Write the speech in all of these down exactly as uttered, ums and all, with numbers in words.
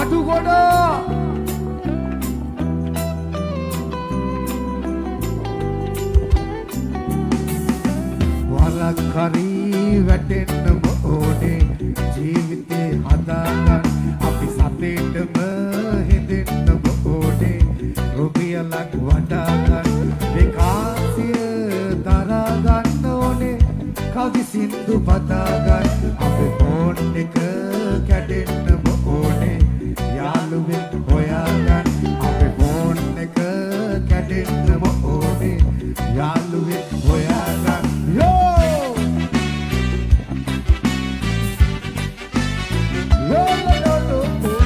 කටු ගොඩ වරක් කරී වැටෙන්නම ඕනේ ජීවිතේ හදාගන්න අපි සතේටම හිතෙන්නම ඕනේ රුපියලක් වඩා ගන්න විකාශය දරා ගන්න ඕනේ කවි සින්දු පතා ගන්න අපේ ෆෝන් එක කැඩෙන්නම ඕනේ යාළුවෙක් හොයාගන්න අපේ ෆෝන් එක කැඩෙන්නම ඕනේ යාළුවෙක් හොයාගන්න යෝ යෝ ලෝ ලෝ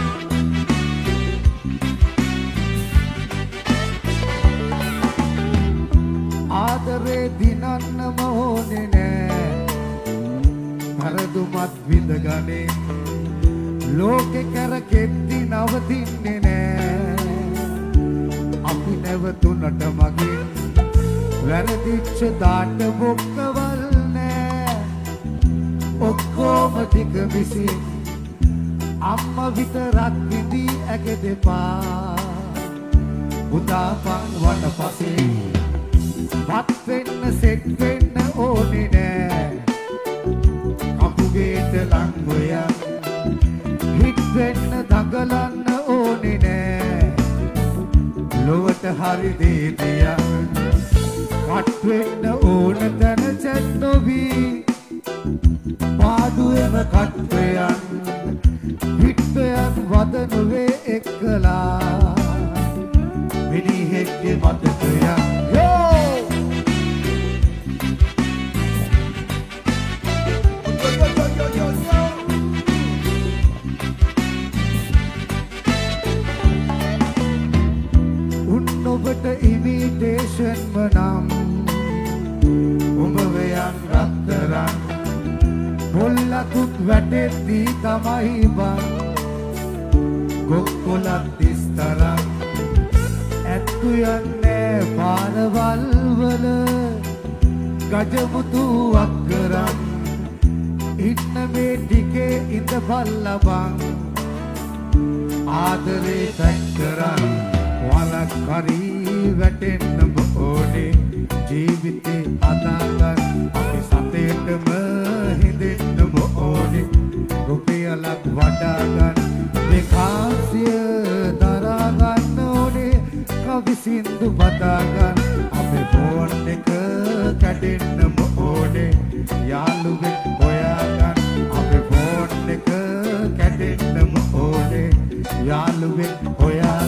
ආදරේ දිනන්නම ඕනේ නෑ හරදුමත් විඳගනේ ලෝකෙ කරකෙද්දි නවතින්නේ නෑ අපි නැවතුනට මගින් වැරදිච්ච දාට මොක්කවල් නෑ ඔක්කොම ටික විසින් අම්මා විතරක් විදී ඇග දෙපා උදාපන් වන පසේ වත් වෙන්න සෙට් වෙන්න ඕනේ නෑ කපුගේට ලංගොයන් හිට වෙන්න දඟලන්න ඕනේ නෑ ලොවට හරි දේදියන් කට් වෙන්න ඕන තැන චැට් නොවී පාඩුවෙම කට්වයන් හිට්වයන් වද නොවේ එක්කලා මිනිහෙක්ගේ මතකයන් යෝ උන් ඔබට ඉමිටේෂන්ම නම් උඹ වයන් රත්තරන් පොල්ලකුත් වැටෙද්දී තමයි බං ගොක්කොලත් තිස්තරන් ඇත්තු යන්නේ පාරවල් වල ගජමුතුවක් කරන් ඉන්න මේ ටිකේ ඉඳ බල්ලා බං ආදරේ තැන් කරන් වරක් කරී වැටෙන්නම ඕනේ ජීවිතේ හදාගන්න අපි සතේටම හිඳෙන්නම ඕනේ රුපියලක් වඩා ගන්න විකාශය දරා ගන්න ඕනේ කවි සින්දු පතා ගන්න අපේ ෆෝන් එක කැඩෙන්නම ඕනේ යාළුවෙක් හොයා ගන්න අපේ ෆෝන් එක කැඩෙන්නම ඕනේ යාළුවෙක් හොයා